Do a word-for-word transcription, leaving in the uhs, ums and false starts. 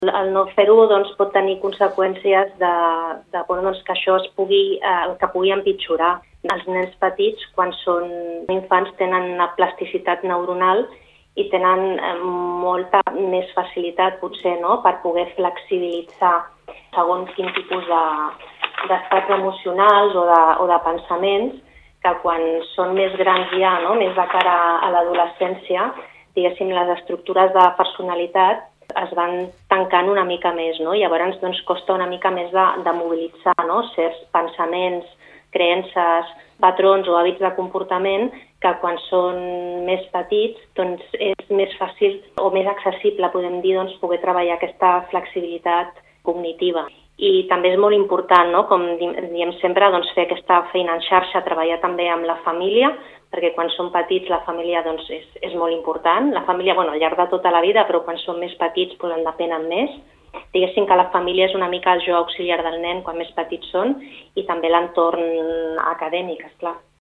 El no fer-ho doncs, pot tenir conseqüències de, de bueno, doncs, que això es pugui, eh, que pugui empitjorar. Els nens petits, quan són infants, tenen una plasticitat neuronal i tenen eh, molta més facilitat, potser, no?, per poder flexibilitzar segons quin tipus de, d'estats emocionals o de, o de pensaments, que quan són més grans ja, no?, més de cara a l'adolescència, diguéssim, les estructures de personalitat es van tancant una mica més, no? Llavors doncs, costa una mica més de, de mobilitzar, no?, certs pensaments, creences, patrons o hàbits de comportament que quan són més petits doncs, és més fàcil o més accessible, podem dir, doncs, poder treballar aquesta flexibilitat cognitiva. I també és molt important, no?, com diem sempre, doncs, fer aquesta feina en xarxa, treballar també amb la família, perquè quan són petits la família doncs, és, és molt important. La família, bueno, al llarg de tota la vida, però quan són més petits doncs, en depenen més. Diguéssim que la família és una mica el jo auxiliar del nen quan més petits són i també l'entorn acadèmic, esclar.